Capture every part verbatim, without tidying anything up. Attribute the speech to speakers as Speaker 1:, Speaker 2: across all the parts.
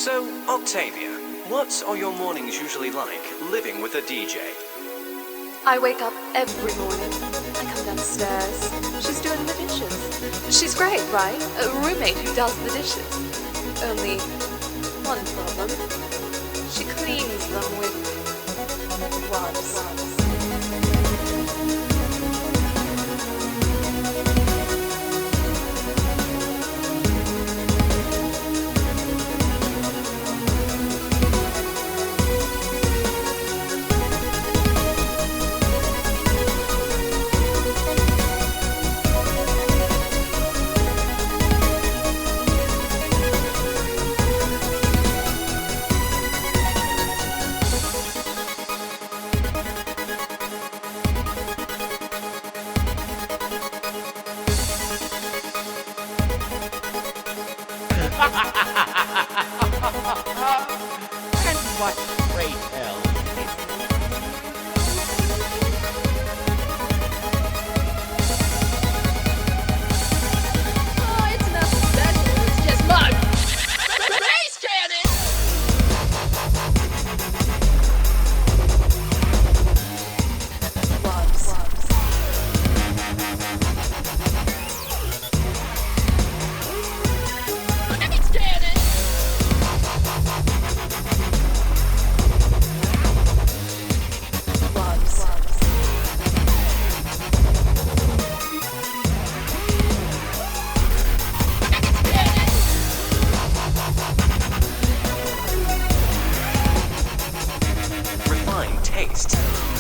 Speaker 1: So, Octavia, what are your mornings usually like living with a D J?
Speaker 2: I wake up every morning. I come downstairs. She's doing the dishes. She's great, right? A roommate who does the dishes. Only one problem. She cleans them with wipes.
Speaker 3: And what great hell.
Speaker 2: Oh, it's nothing special. It's just mud. Space cannon! Loves. Space cannon! Loves.
Speaker 1: Refined taste.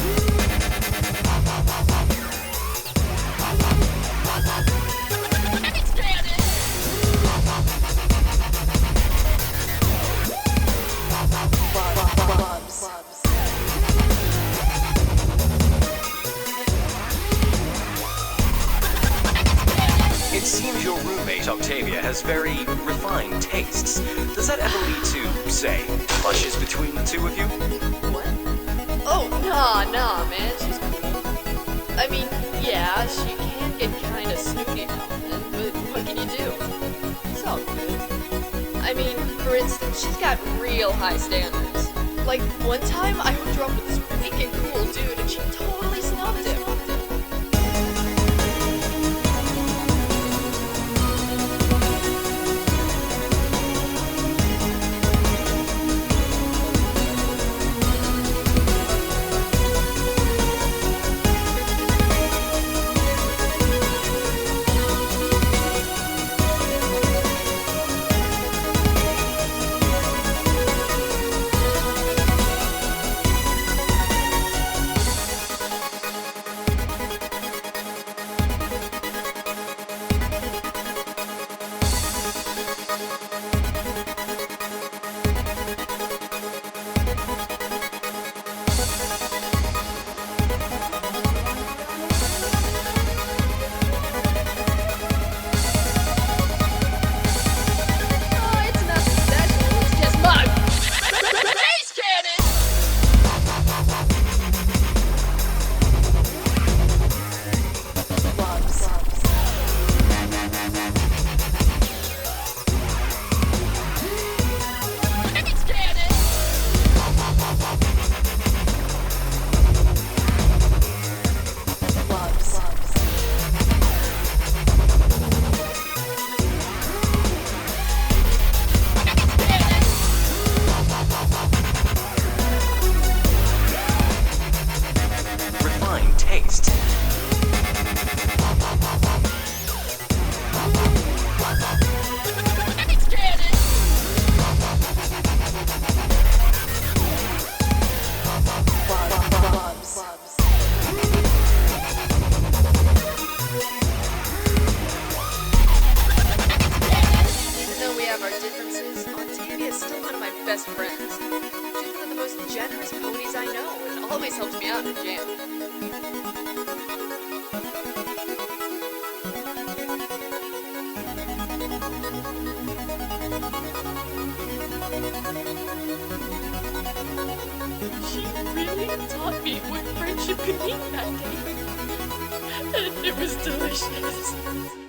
Speaker 1: It seems your roommate, Octavia, has very refined tastes. Does that ever lead to, say, clashes between the two of you?
Speaker 2: What? Oh, nah, nah, man. She's cool. I mean, yeah, she can get kind of snooty now and then, but what can you do? It's all good. I mean, for instance, she's got real high standards. Like, one time I hooked her up with this wicked cool dude and she totally snubbed him. Oh, it's nothing special. It's just mud. Space cannon! Loves. Space cannon! Loves.
Speaker 1: Refined taste.
Speaker 2: Space cannon! Loves. Even though we have our differences, Octavia is still one of my best friends. She's one of the most generous ponies I know and always helps me out in a jam. She really taught me what friendship could mean that day. And it was delicious.